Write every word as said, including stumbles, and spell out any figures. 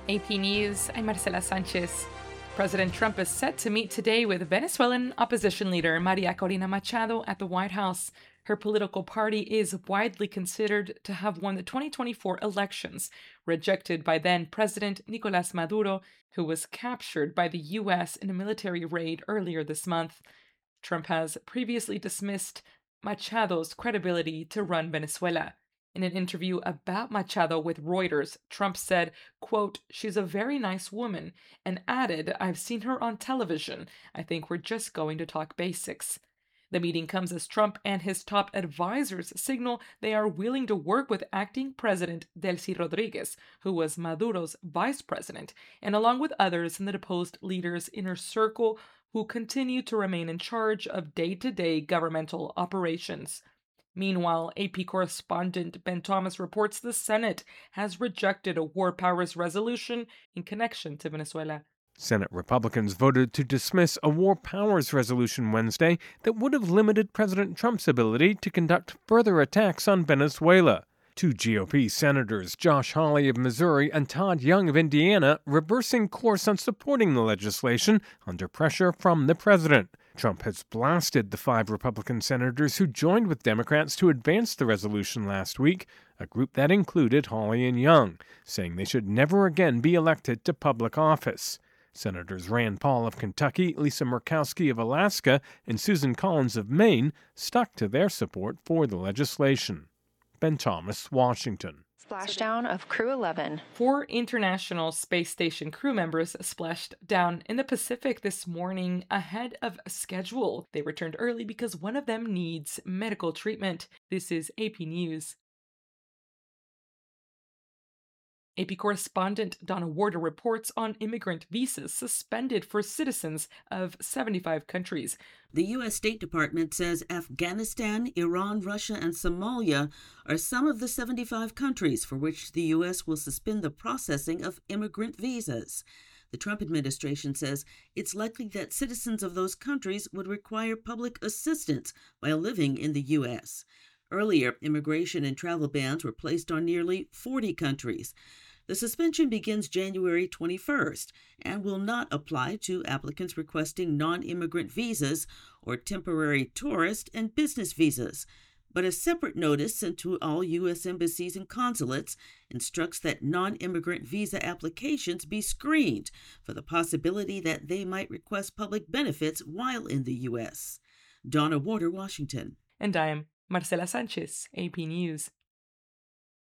A P News, I'm Marcela Sanchez. President Trump is set to meet today with Venezuelan opposition leader Maria Corina Machado at the White House. Her political party is widely considered to have won the twenty twenty-four elections, rejected by then-President Nicolás Maduro, who was captured by the U S in a military raid earlier this month. Trump has previously dismissed Machado's credibility to run Venezuela. In an interview about Machado with Reuters, Trump said, quote, "She's a very nice woman," and added, "I've seen her on television. I think we're just going to talk basics." The meeting comes as Trump and his top advisors signal they are willing to work with acting President Delcy Rodriguez, who was Maduro's vice president, and along with others in the deposed leader's inner circle who continue to remain in charge of day-to-day governmental operations. Meanwhile, A P correspondent Ben Thomas reports the Senate has rejected a war powers resolution in connection to Venezuela. Senate Republicans voted to dismiss a war powers resolution Wednesday that would have limited President Trump's ability to conduct further attacks on Venezuela. Two G O P senators, Josh Hawley of Missouri and Todd Young of Indiana, reversing course on supporting the legislation under pressure from the president. Trump has blasted the five Republican senators who joined with Democrats to advance the resolution last week, a group that included Hawley and Young, saying they should never again be elected to public office. Senators Rand Paul of Kentucky, Lisa Murkowski of Alaska, and Susan Collins of Maine stuck to their support for the legislation. Ben Thomas, Washington. Splashdown of Crew eleven. Four International Space Station crew members splashed down in the Pacific this morning ahead of schedule. They returned early because one of them needs medical treatment. This is A P News. A P correspondent Donna Warder reports on immigrant visas suspended for citizens of seventy-five countries. The U S State Department says Afghanistan, Iran, Russia, and Somalia are some of the seventy-five countries for which the U S will suspend the processing of immigrant visas. The Trump administration says it's likely that citizens of those countries would require public assistance while living in the U S. Earlier, immigration and travel bans were placed on nearly forty countries. The suspension begins January twenty-first and will not apply to applicants requesting non-immigrant visas or temporary tourist and business visas. But a separate notice sent to all U S embassies and consulates instructs that non-immigrant visa applications be screened for the possibility that they might request public benefits while in the U S. Donna Warder, Washington. And I am Marcela Sanchez, A P News.